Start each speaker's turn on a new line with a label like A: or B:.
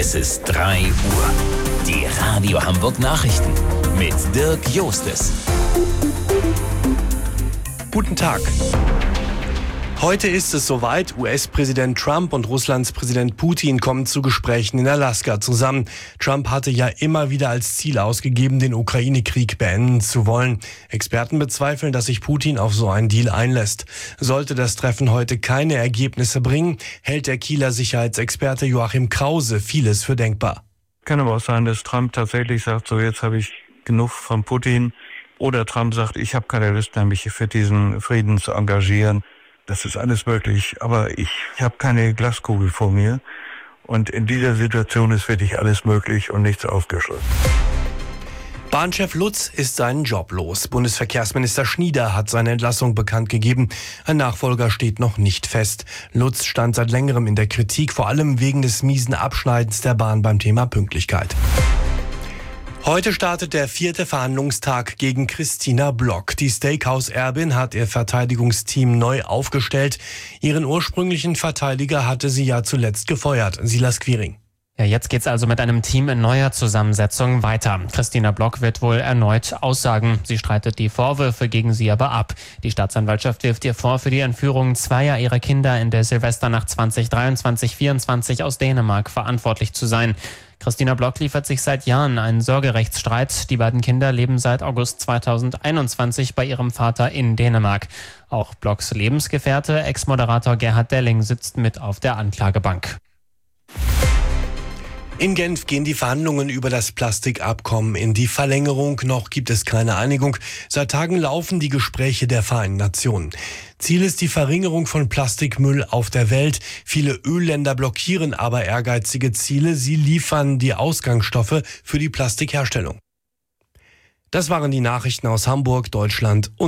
A: Es ist 3 Uhr. Die Radio Hamburg Nachrichten mit Dirk Jostes.
B: Guten Tag. Heute ist es soweit. US-Präsident Trump und Russlands Präsident Putin kommen zu Gesprächen in Alaska zusammen. Trump hatte ja immer wieder als Ziel ausgegeben, den Ukraine-Krieg beenden zu wollen. Experten bezweifeln, dass sich Putin auf so einen Deal einlässt. Sollte das Treffen heute keine Ergebnisse bringen, hält der Kieler Sicherheitsexperte Joachim Krause vieles für denkbar.
C: Kann aber auch sein, dass Trump tatsächlich sagt, so jetzt habe ich genug von Putin. Oder Trump sagt, ich habe keine Lust mehr, mich für diesen Frieden zu engagieren. Das ist alles möglich, aber ich habe keine Glaskugel vor mir. Und in dieser Situation ist wirklich alles möglich und nichts ausgeschlossen.
B: Bahnchef Lutz ist seinen Job los. Bundesverkehrsminister Schnieder hat seine Entlassung bekannt gegeben. Ein Nachfolger steht noch nicht fest. Lutz stand seit längerem in der Kritik, vor allem wegen des miesen Abschneidens der Bahn beim Thema Pünktlichkeit. Heute startet der 4. Verhandlungstag gegen Christina Block. Die Steakhouse-Erbin hat ihr Verteidigungsteam neu aufgestellt. Ihren ursprünglichen Verteidiger hatte sie ja zuletzt gefeuert, Silas Quiring.
D: Ja, jetzt geht's also mit einem Team in neuer Zusammensetzung weiter. Christina Block wird wohl erneut aussagen. Sie streitet die Vorwürfe gegen sie aber ab. Die Staatsanwaltschaft wirft ihr vor, für die Entführung zweier ihrer Kinder in der Silvesternacht 2023-24 aus Dänemark verantwortlich zu sein. Christina Block liefert sich seit Jahren einen Sorgerechtsstreit. Die beiden Kinder leben seit August 2021 bei ihrem Vater in Dänemark. Auch Blocks Lebensgefährte, Ex-Moderator Gerhard Delling, sitzt mit auf der Anklagebank.
B: In Genf gehen die Verhandlungen über das Plastikabkommen in die Verlängerung. Noch gibt es keine Einigung. Seit Tagen laufen die Gespräche der Vereinten Nationen. Ziel ist die Verringerung von Plastikmüll auf der Welt. Viele Ölländer blockieren aber ehrgeizige Ziele. Sie liefern die Ausgangsstoffe für die Plastikherstellung. Das waren die Nachrichten aus Hamburg, Deutschland und